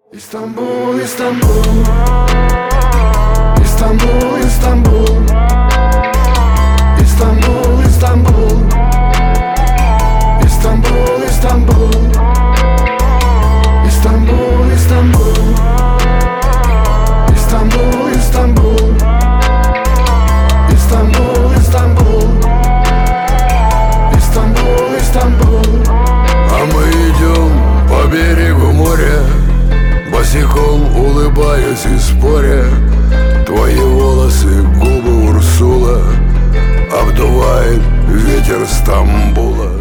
Istanbul, Istanbul, Istanbul, Istanbul, Istanbul, Istanbul, Istanbul, Istanbul, Istanbul, Istanbul, Istanbul, Istanbul, Istanbul, Istanbul, Istanbul, Istanbul. А мы идем по берегу моря, босиком улыбаясь и споря. Твои волосы, губы Урсула, обдувает ветер Стамбула.